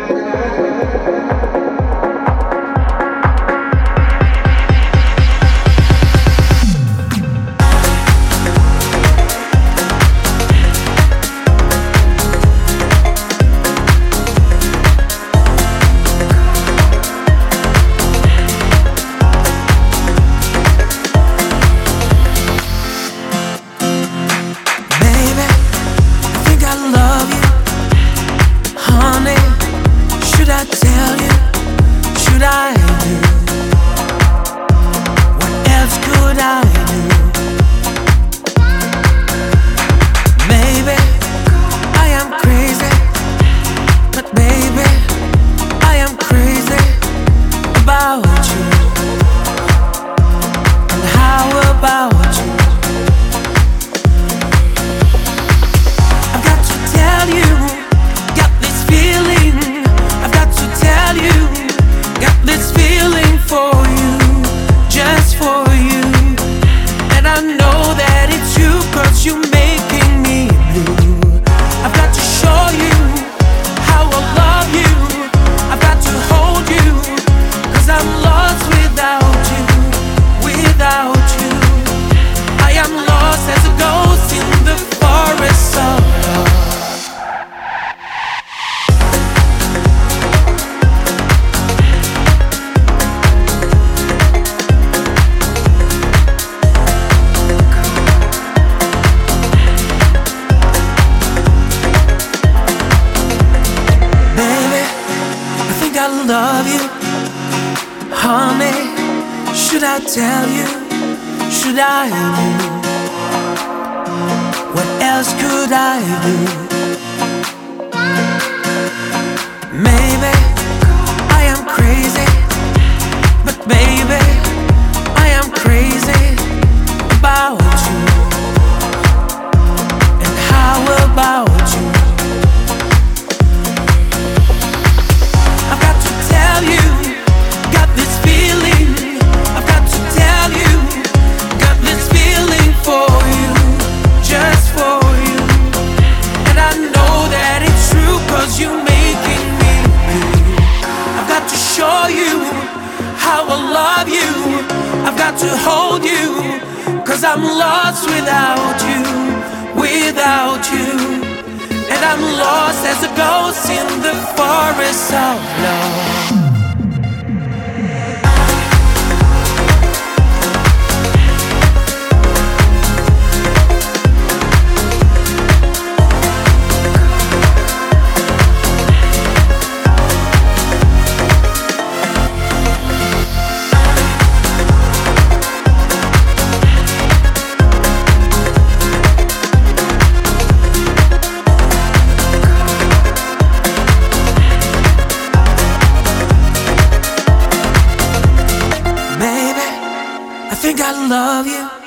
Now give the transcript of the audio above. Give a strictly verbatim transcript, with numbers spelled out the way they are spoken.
love you, honey. Should I tell you? Should I do? What else could I do? Maybe I am crazy, but baby, I am crazy about you. And how about you? I've got to tell you, got this feeling. I've got to tell you, got this feeling for you, just for you. And I know that it's true, 'cause you're making me blue. I've got to show you how I love you. I've got to hold you, 'cause I'm lost without you, without you. And I'm lost as a ghost in the forest of love. I think I love you.